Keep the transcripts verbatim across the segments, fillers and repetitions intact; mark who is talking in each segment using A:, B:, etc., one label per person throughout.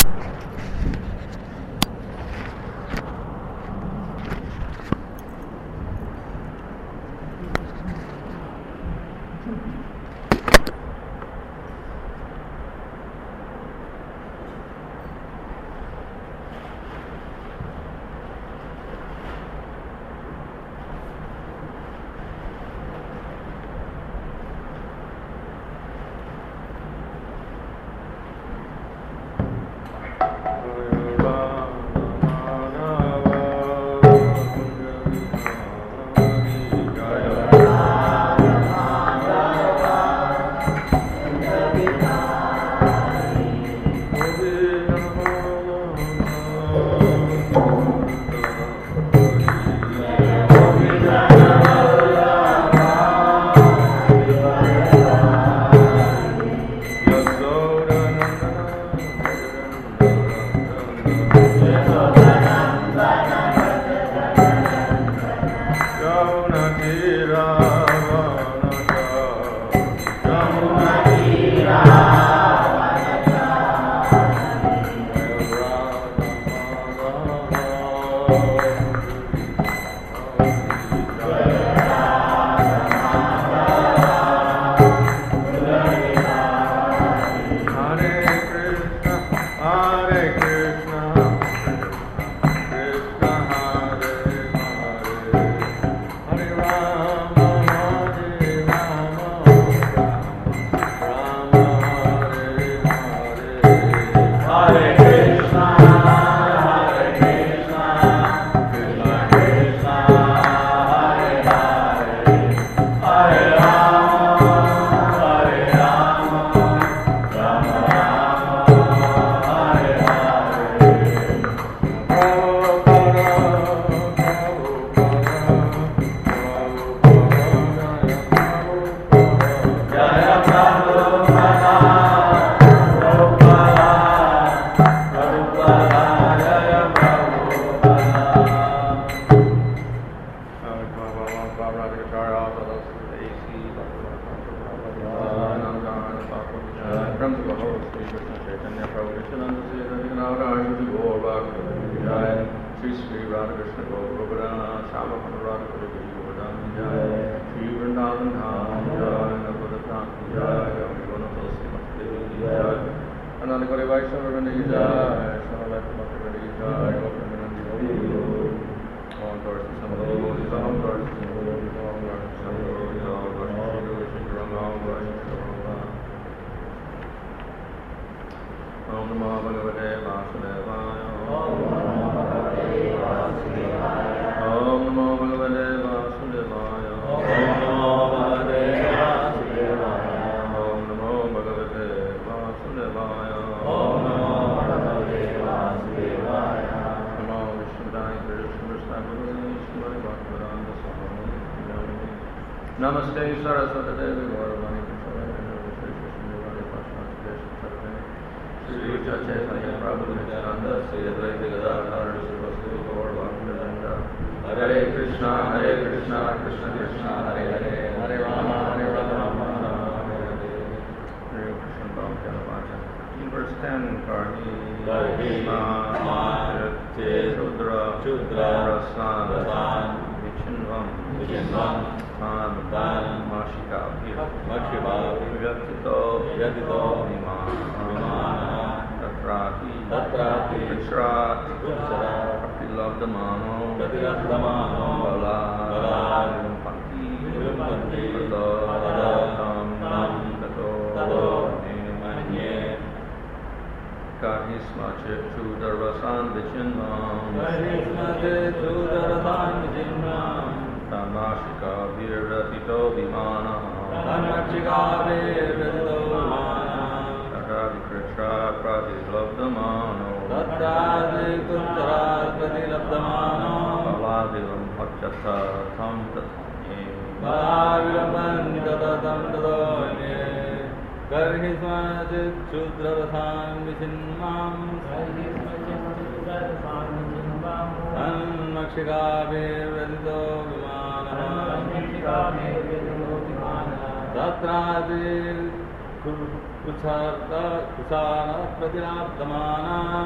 A: Kuchara Kuchara Pratilabdhamana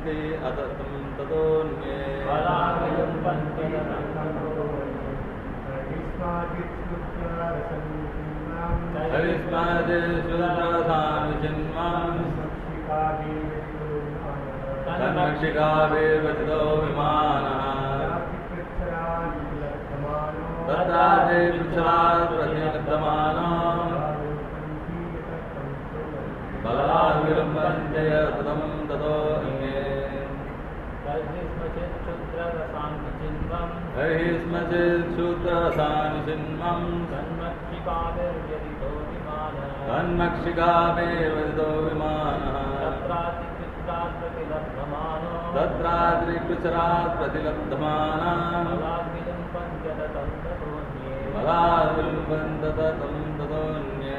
A: विलुम्बन्ति अततं ततोऽन्ये
B: बला विलुम्बन्ति
A: हरिस्मादिशुद्रसानुचिन्वां तन्मक्षिकाभिर्वचितो विमानः तत्रादे पृच्छात् प्रतिलब्धमानो बलात् विलुम्बन्ते ततं ततोऽन्ये हरिस्मचिच्छूद्रसानुचिन्वं
B: तन्मक्षिकाभिर्वचितो विमानः
A: तन्मक्षिकाभिर्वचितो विमानः तत्राद्रिपृच्छरात् प्रतिलब्धमानः बलात् विलुम्बन्ते ततं ततोऽन्ये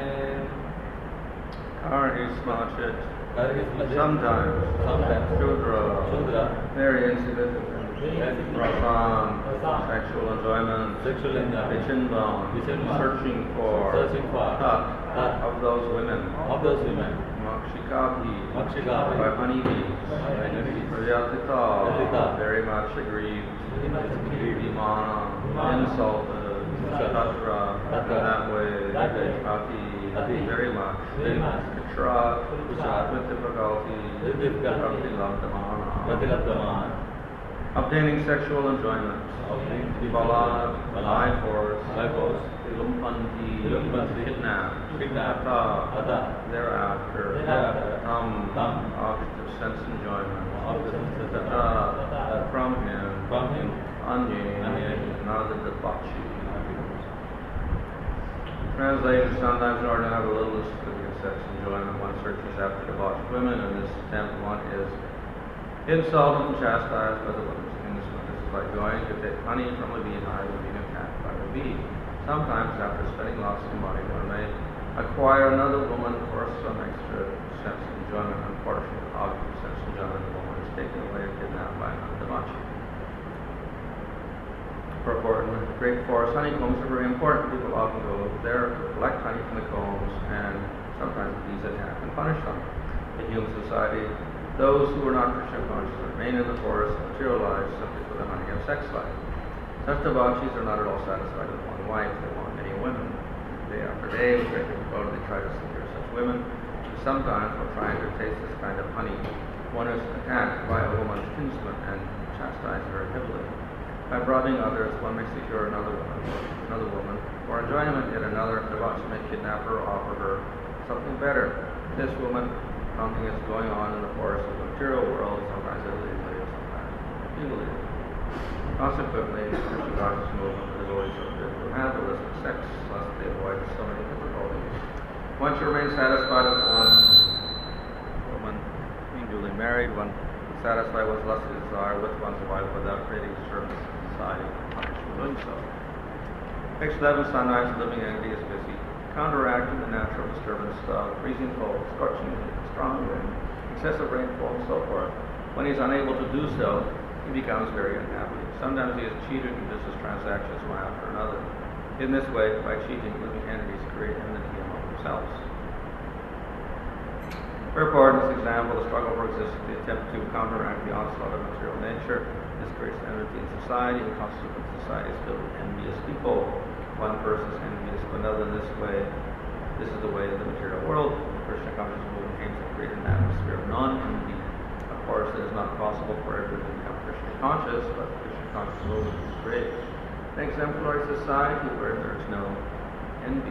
C: Karhismachit.
A: Karhismachit.
C: Sometimes.
A: Sometimes.
C: Shudra.
A: Shudra.
C: Very insignificant. Rasam. Sexual enjoyment.
A: Sexual enjoyment.
C: Vichinvam.
A: Vichinvam.
C: Searching for.
A: Searching for.
C: Tat.
A: Tat.
C: Of those women.
A: Of those women.
C: Makshikabi.
A: Makshikabi.
C: By honeybees.
A: By honeybees.
C: Prayatita.
A: Prayatita.
C: Very much aggrieved.
A: Very much aggrieved.
C: Vimana. Insulted. Tatra. That way.
A: That way.
C: Ati.
A: Ati.
C: Very much.
A: Very much.
C: Katra. With difficulty.
A: With difficulty.
C: Pratilabdhamana. Obtaining sexual enjoyment. Bala. By force.
A: By force.
C: Vilumpanti.
A: Vilumpanti.
C: Kidnap.
A: Kidnap.
C: Ata.
A: Ata.
C: Thereafter.
A: Thereafter.
C: Tam.
A: Tam.
C: Object of sense enjoyment.
A: Object of sense
C: Tata.
A: enjoyment.
C: From him.
A: From him.
C: Anye.
A: Anye.
C: Nada Dabachi. Translated sometimes in order to have a little significant sex enjoyment, one searches after debauched women, and this attempt one is insulted and chastised by the women's kinsmen. This is like going to take honey from a beehive and being attacked by the bee. Sometimes, after spending lots of money, one may acquire another woman for some extra sense of enjoyment. Unfortunately, the object of sense enjoyment, the woman is taken away or kidnapped by another debauchee. Purport in the great forest, honeycombs are very important. People often go there to collect honey from the combs, and sometimes bees attack and punish them. In human society, those who are not Krishna conscious remain in the forest and materialize simply for the honey of sex life. Such debauchees are not at all satisfied with one wife. They want many women. Day after day, with great difficulty, they try to secure such women. Sometimes, while trying to taste this kind of honey, one is attacked by a woman's kinsman and chastised very heavily. By bribing others, one may secure another woman, another woman, for enjoyment, yet another debauchee may kidnap her or offer her something better. This woman, something is going on in the forest of the material world, sometimes illegally, sometimes illegally. Consequently, the Krishna conscious movement is always forbidden to have illicit sex, lest they avoid so many difficulties. Once you remain satisfied with one woman, being duly married, one satisfy one's lusty desire with one's wife without creating disturbance in society and punish for doing so. Page eleven, sunrise, living entity is busy counteracting the natural disturbance of freezing cold, scorching heat, strong wind, excessive rainfall, and so forth. When he is unable to do so, he becomes very unhappy. Sometimes he is cheated in business transactions one after another. In this way, by cheating, living entities create enmity among themselves. Therefore, in this example, the struggle for existence, the attempt to counteract the onslaught of material nature, this creates enmity in society, and consequently society is filled with envious people. One person is envious of another in this way. This is the way of the material world. The Krishna conscious movement aims to create an atmosphere of non-envy. Of course, it is not possible for everyone to become Krishna conscious, but the Krishna conscious movement is great. An exemplary society where there is no envy.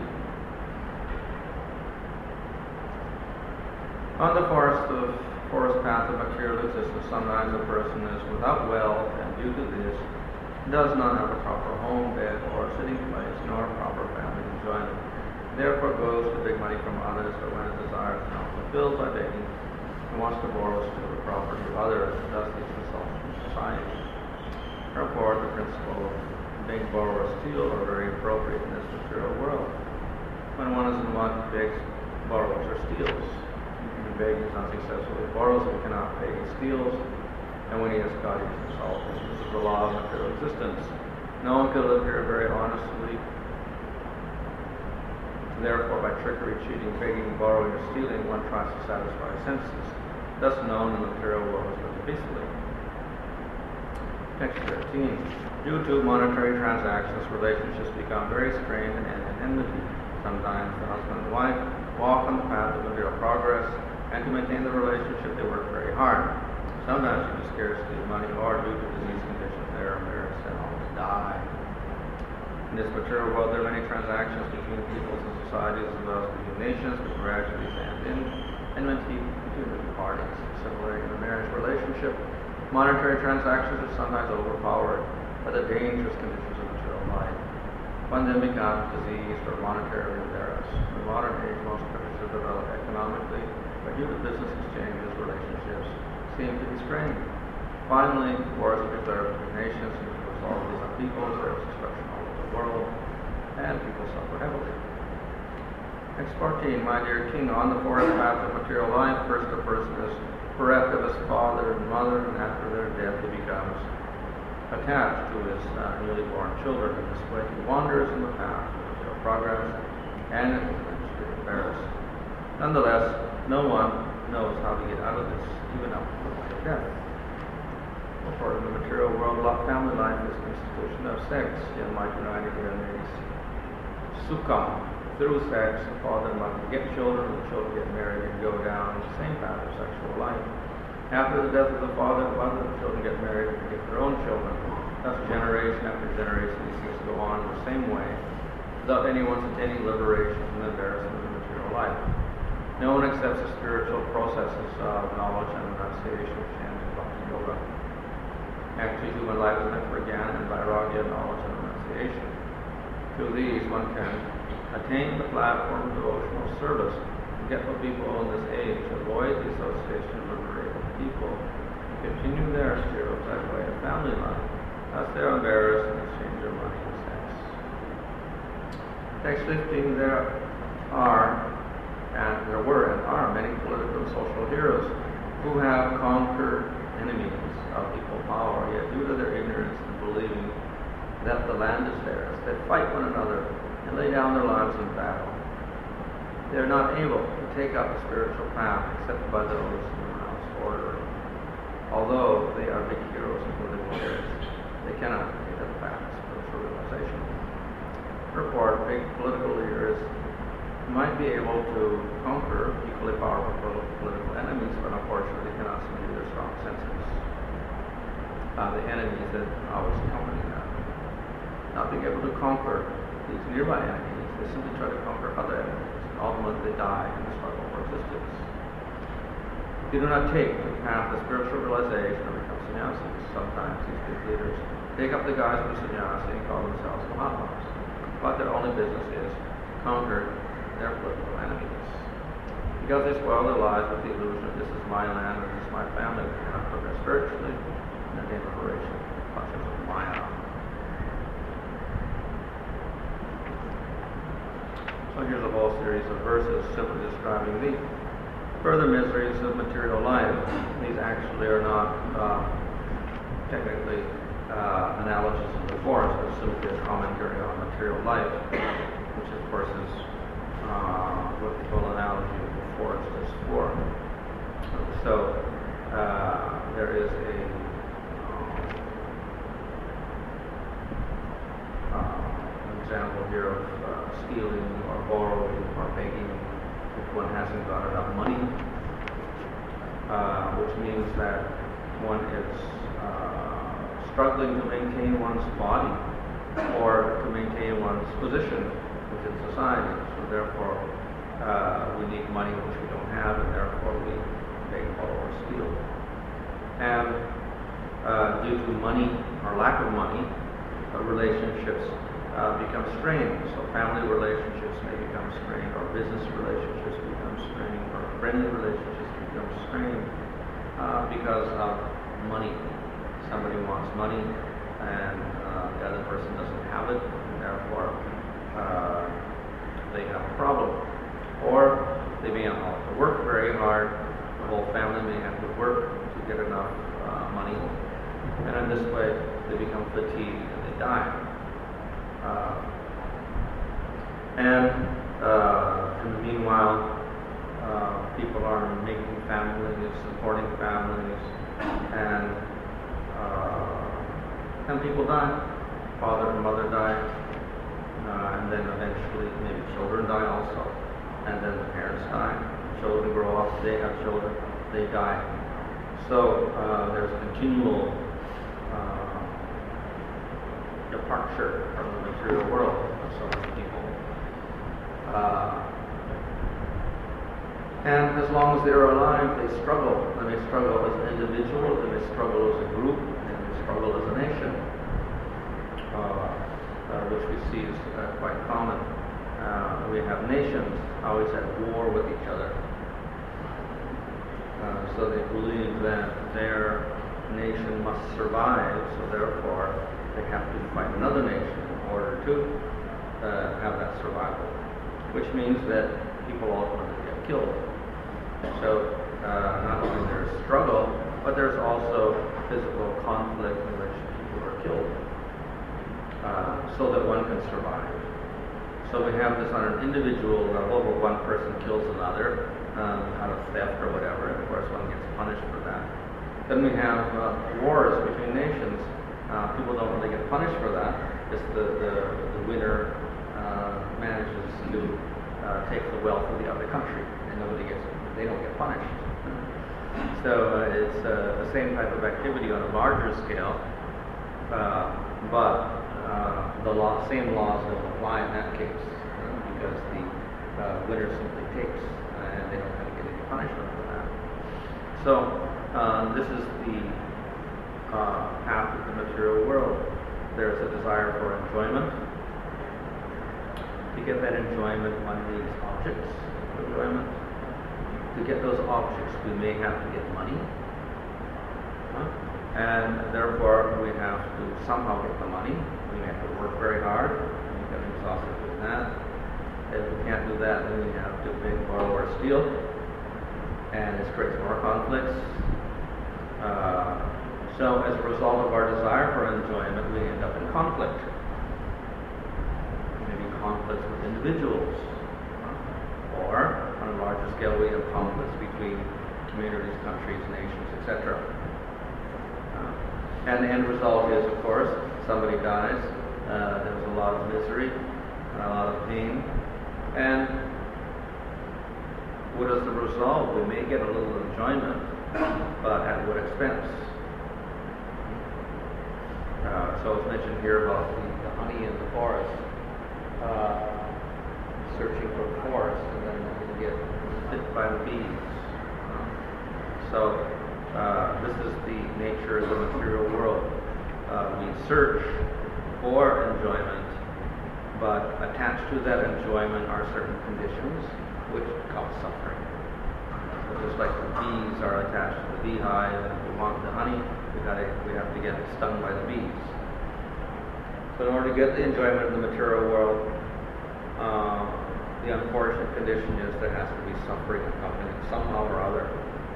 C: On the forest of forest path of material existence, sometimes a person is without wealth, and due to this, does not have a proper home, bed, or sitting place, nor proper family enjoyment. Therefore goes to beg money from others, but when his desire is not fulfilled by begging, he wants to borrow steal the property of others, and thus gets himself from society. Therefore, the principle of beg, borrow, or steal are very appropriate in this material world. When one is in want, he begs, borrows, or steals. Beg is not successful. He borrows, he cannot pay, he steals, and when he has got, he is insulted. This is the law of material existence. No one can live here very honestly. Therefore, by trickery, cheating, begging, borrowing, or stealing, one tries to satisfy his senses. thus known in the material world as living peacefully. Text thirteen. Due to monetary transactions, relationships become very strained and end in enmity. Sometimes the husband and wife walk on the path of material progress, and to maintain the relationship they work very hard. Sometimes due to scarcity of money or due to disease conditions, they are embarrassed and almost die. In this material world, there are many transactions between peoples and societies as well as between nations, but gradually end in enmity between the two parties. Similarly, in a marriage relationship, monetary transactions are sometimes overpowered by the dangerous conditions of material life. One then becomes diseased or monetarily embarrassed. In the modern age, most countries have developed economically, but due to business exchanges, relationships seem to be strained. Finally, wars are declared between nations, and as a result of these upheavals, there is destruction all over the world, and people suffer heavily. Text fourteen. My dear king, on the forest path of material life, first a person is bereft of his father and mother, and after their death he becomes attached to his uh, newly born children. In this way, he wanders in the path of material progress and is eventually embarrassed. Nonetheless, no one knows how to get out of this, even up to the point of death. For in the material world, family life is an institution of sex. In my united here in the Sukkah, through sex, the father and mother get children, the children get married and go down the same path of sexual life. After the death of the father and mother, the children get married and get their own children. Thus, generation after generation, these things go on in the same way, without anyone's attaining liberation from the embarrassment of material life. No one accepts the spiritual processes of knowledge and renunciation, chanting bhakti yoga. Actually, human life is meant for jnana and vairagya, knowledge and renunciation. Through these, one can attain the platform of devotional service and get what people in this age avoid the association of liberated people and continue their stereotyped way of family life. Thus, they are embarrassed and exchange their money and sex. Text fifteen. There are And there were and are many political and social heroes who have conquered enemies of equal power, yet due to their ignorance and believing that the land is theirs, they fight one another and lay down their lives in battle. They are not able to take up the spiritual path except by those who renounce order. Although they are big heroes and political leaders, they cannot take up the path of spiritual realization. Report, big political leaders might be able to conquer equally powerful political enemies, but unfortunately cannot subdue their strong senses. Uh, the enemies that always accompany them. Not being able to conquer these nearby enemies, they simply try to conquer other enemies, and ultimately they die in the struggle for existence. If you do not take the path of spiritual realization or become sannyasis, sometimes these big leaders take up the guise of a sannyasi and call themselves Mahatmas, but their only business is to conquer their political enemies. Because they spoil their lives with the illusion of this is my land and this is my family, they cannot progress spiritually and attain liberation from the clutches of Maya. So here's a whole series of verses simply describing the further miseries of material life. These actually are not uh, technically uh, analogies of the forest, but simply a commentary on material life, which of course is Uh, what the full analogy of the forest is for. So uh, there is a um, uh, an example here of uh, stealing or borrowing or begging if one hasn't got enough money, uh, which means that one is uh, struggling to maintain one's body or to maintain one's position within society. Therefore, uh, we need money which we don't have, and therefore we beg, borrow, or steal. And uh, due to money or lack of money, uh, relationships uh, become strained. So family relationships may become strained, or business relationships become strained, or friendly relationships become strained uh, because of money. Somebody wants money, and uh, the other person doesn't have it, and therefore uh, they have a problem. Or they may not have to work very hard. The whole family may have to work to get enough uh, money. And in this way, they become fatigued and they die. Uh, and uh, in the meanwhile, uh, people are making families, supporting families, and uh, and people die. Father and mother die, uh, and then eventually maybe children die also, and then the parents die. Children grow up, they have children, they die. So uh, there's continual uh, departure from the material world of so many people. Uh, and as long as they're alive, they struggle. They may struggle as individuals, they may struggle as a group, they may struggle as a nation, uh, uh, which we see is uh, quite common. Uh, we have nations always at war with each other. Uh, so they believe that their nation must survive, so therefore they have to fight another nation in order to uh, have that survival, which means that people ultimately get killed. So uh, not only there's struggle, but there's also physical conflict in which people are killed, uh, so that one can survive. So we have this on an individual level where one person kills another um, out of theft or whatever, and of course one gets punished for that. Then we have uh, wars between nations. Uh, people don't really get punished for that. Just the, the, the winner uh, manages to uh, take the wealth of the other country, and nobody gets, they don't get punished. So uh, it's uh, the same type of activity on a larger scale, uh, but uh, the law, same laws don't apply in that case, uh, because the uh, winner simply takes, uh, and they don't have to get any punishment for that. So uh, this is the uh, path of the material world. There's a desire for enjoyment. To get that enjoyment, one needs objects of enjoyment. To get those objects, we may have to get money. Huh? And therefore, we have to somehow get the money. We have to work very hard. We get exhausted with that. If we can't do that, then we have to beg, borrow, or steal. And this creates more conflicts. Uh, so as a result of our desire for enjoyment, we end up in conflict. Maybe conflicts with individuals. Or, on a larger scale, we have conflicts between communities, countries, nations, et cetera. Uh, and the end result is, of course, somebody dies, uh, there's a lot of misery, a lot of pain, and what is the result? We may get a little enjoyment, but at what expense? Uh, so it's mentioned here about the, the honey in the forest. Uh, searching for forest, and then you get bit by the bees. Uh, so uh, this is the nature of the material world. Uh, we search for enjoyment, but attached to that enjoyment are certain conditions which cause suffering. So just like the bees are attached to the beehive, and if we want the honey, we gotta we have to get stung by the bees. So in order to get the enjoyment of the material world, uh, the unfortunate condition is there has to be suffering accompanying somehow or other.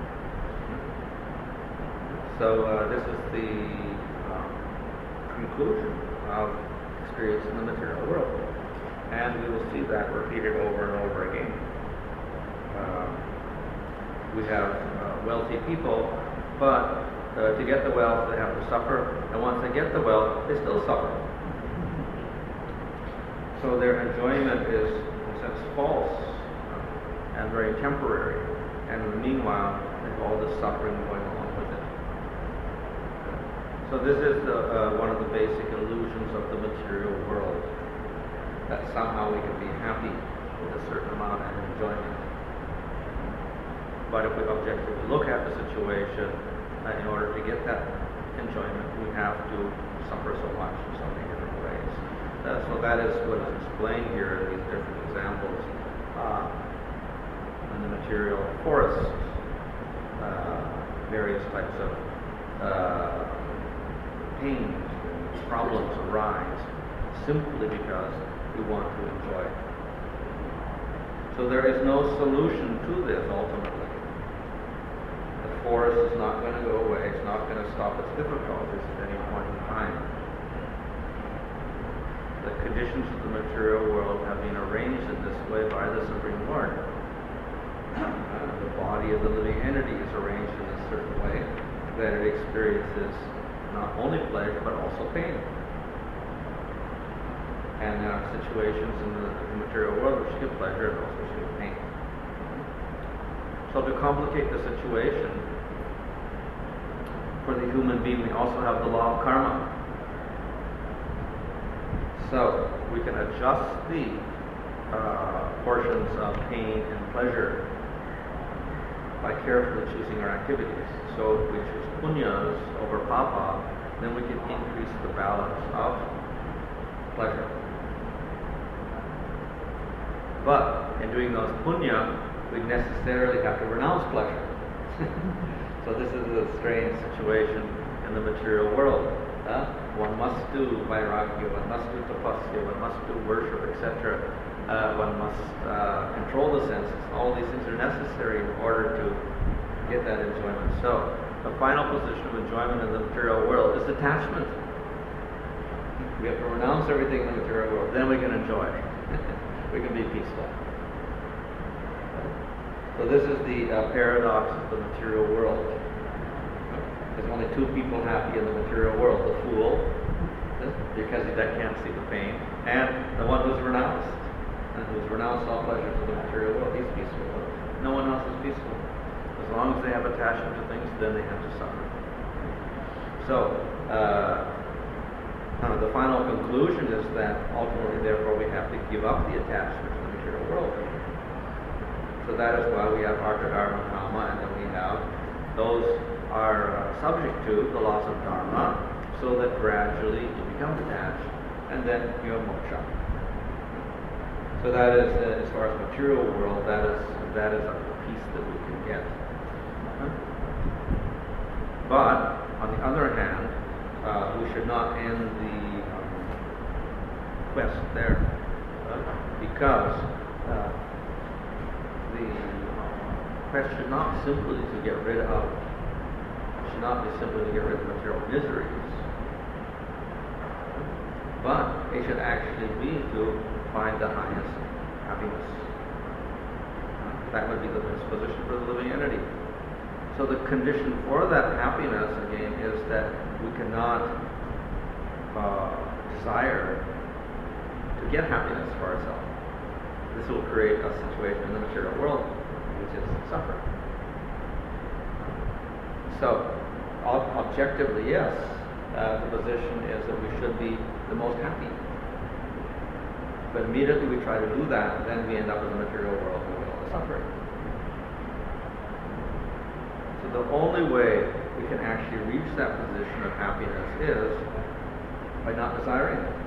C: So uh, this is the uh, conclusion of experience in the material world, and we will see that repeated over and over again. Uh, we have uh, wealthy people, but uh, to get the wealth they have to suffer, and once they get the wealth, they still suffer. So their enjoyment is, in a sense, false uh, and very temporary, and meanwhile, there's all this suffering going along with it. So this is the, uh, one of the basic illusions of the material world, that somehow we can be happy with a certain amount of enjoyment. But if we objectively look at the situation, uh, in order to get that enjoyment, we have to suffer so much in so many different ways. Uh, so that is what is explained here in these different examples. Uh, in the material forest, uh, various types of uh, pains, problems arise simply because we want to enjoy it. So there is no solution to this ultimately. The forest is not going to go away, it's not going to stop its difficulties at any point in time. The conditions of the material world have been arranged in this way by the Supreme Lord. of the living entity is arranged in a certain way that it experiences not only pleasure but also pain. And there are situations in the, in the material world which give pleasure and also which give pain. So to complicate the situation, for the human being we also have the law of karma. So we can adjust the uh, portions of pain and pleasure by carefully choosing our activities. So if we choose punyas over papa, then we can increase the balance of pleasure. But in doing those punya, we necessarily have to renounce pleasure. So this is a strange situation in the material world. Uh, one must do vairagya, one must do tapasya, one must do worship, et cetera. Uh, one must uh, control the senses. All these things are necessary in order to get that enjoyment. So the final position of enjoyment in the material world is detachment. We have to renounce everything in the material world, then we can enjoy. We can be peaceful. So this is the uh, paradox of the material world. There's only two people happy in the material world: the fool, because he can't see the pain, and the one who's renounced, and who's renounced all pleasures of the material world. He's peaceful. No one else is peaceful. As long as they have attachment to things, then they have to suffer. So, uh, Uh, the final conclusion is that ultimately, therefore, we have to give up the attachment to the material world. So that is why we have artha, dharma, kama, and then we have those are uh, subject to the laws of dharma, so that gradually you become detached, and then you have moksha. So that is, uh, as far as material world, that is that is a peace that we can get. But on the other hand, Uh, we should not end the um, quest there, uh, because uh, the quest should not simply to get rid of, should not be simply to get rid of material miseries, but it should actually be to find the highest happiness. Uh, that would be the best position for the living entity. So the condition for that happiness, again, is that we cannot uh, desire to get happiness for ourselves. This will create a situation in the material world which is suffering. So, ob- objectively, yes, uh, the position is that we should be the most happy. But immediately we try to do that, then we end up in the material world with all the suffering. So the only way we can actually reach that position of happiness is by not desiring it.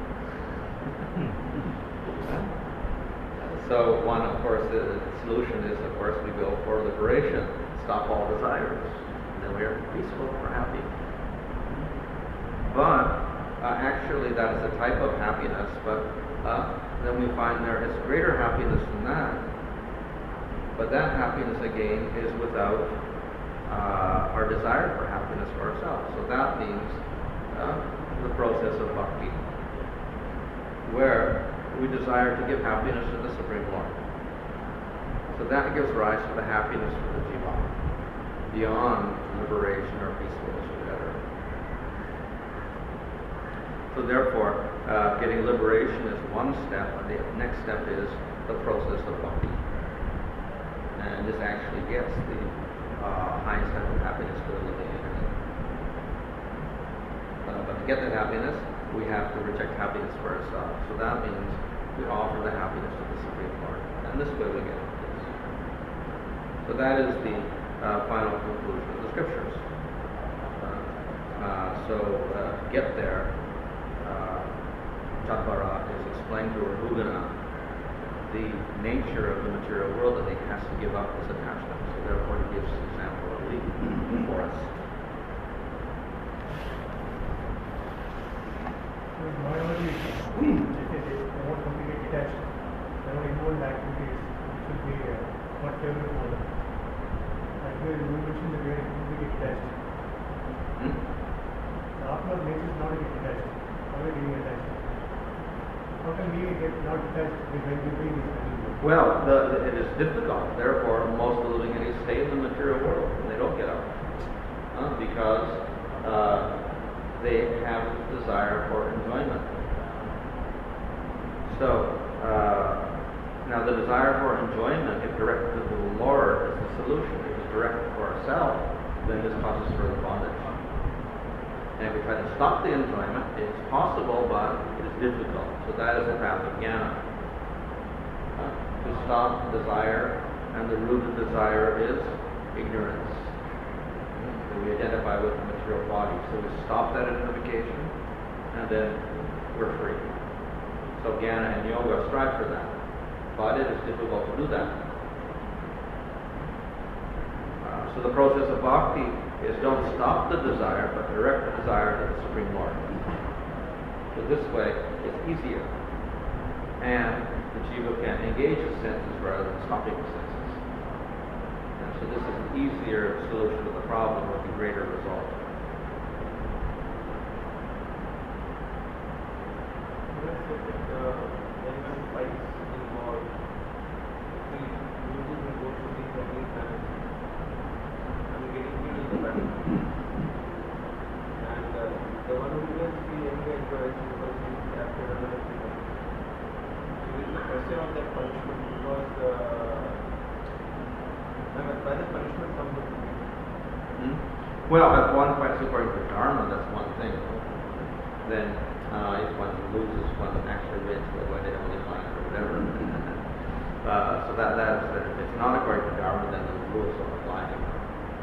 C: So one, of course, the solution is, of course, we go for liberation, stop all desires, and then we are peaceful, we're happy. But uh, actually, that is a type of happiness. But uh, then we find there is greater happiness than that. But that happiness again is without Uh, our desire for happiness for ourselves. So that means uh, the process of bhakti, where we desire to give happiness to the Supreme Lord. So that gives rise to the happiness for the jiva, beyond liberation or peacefulness or whatever. So therefore, uh, getting liberation is one step, and the next step is the process of bhakti. And this actually gets the Uh, highest type of happiness for the living entity. Uh, but to get that happiness, we have to reject happiness for ourselves. So that means we offer the happiness to the Supreme Lord. And this way we get happiness. So that is the uh, final conclusion of the scriptures. Uh, uh, so uh, to get there, uh, Chattvara is explained to Rahugana the nature of the material world, that he has to give up his attachment. So therefore he gives an example of lead for us.
B: So not only if it is more completely detached, there are involved activities which should be uh, not favorable for them. And here you mentioned that we are completely detached.
C: Hmm?
B: The Atma's nature is not to get detached, always being attached. How can we get not detached when we bring this?
C: Well, the, the, it is difficult. Therefore, most of the living entities stay in the material world and they don't get out. Uh, because uh, they have a desire for enjoyment. So, uh, now the desire for enjoyment, if directed to the Lord, is the solution. If it's directed for ourselves, then this causes further bondage. And if we try to stop the enjoyment, it's possible, but it is difficult. So that is the path of jnana. Uh, to stop desire, and the root of desire is ignorance. So we identify with the material body. So we stop that identification, and then we're free. So jnana and yoga strive for that. But it is difficult to do that. Uh, so the process of bhakti is don't stop the desire, but direct the desire to the Supreme Lord. So this way, it's easier. And the jiva can engage the senses rather than stopping the senses. And so this is an easier solution to the problem with a greater result. Well, at one point, according to Dharma, that's one thing. Then, uh, if one loses, one actually wins the way they only find or whatever. uh, so that that's that. If it's not according to Dharma, then the rules don't apply to it.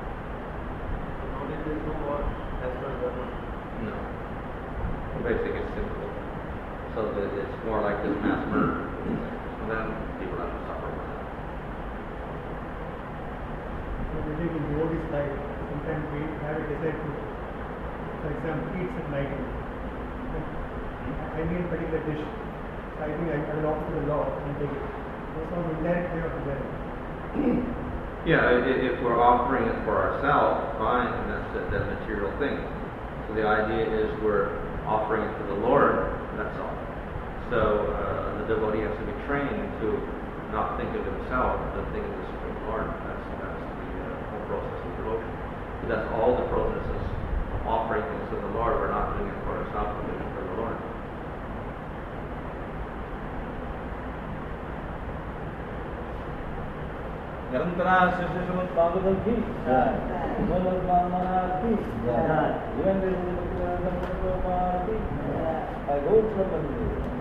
C: No. Basically, it's simple. So that it's more like this mass murder. And then people have to suffer with that.
B: So we take in devotee's life. Sometimes we have a desire to, for example, eat at night. I need a particular dish. So I think I, I will offer to the Lord and take it. That's some indirect way of desire.
C: Yeah, if we're offering it for ourselves, fine, and that's a, that's a material thing. So the idea is we're offering it to the Lord, that's all. So uh, the devotee has to be trained to not think of himself, but think of the Supreme Lord. That's, that's the uh, whole process of devotion. But that's all the processes of offering things to the Lord. We're not doing it for ourselves, we're doing it for the Lord.
D: निरंतरा Shri Shrimad Bhagavat की जय भगवत महाराज की जय जीवन की जय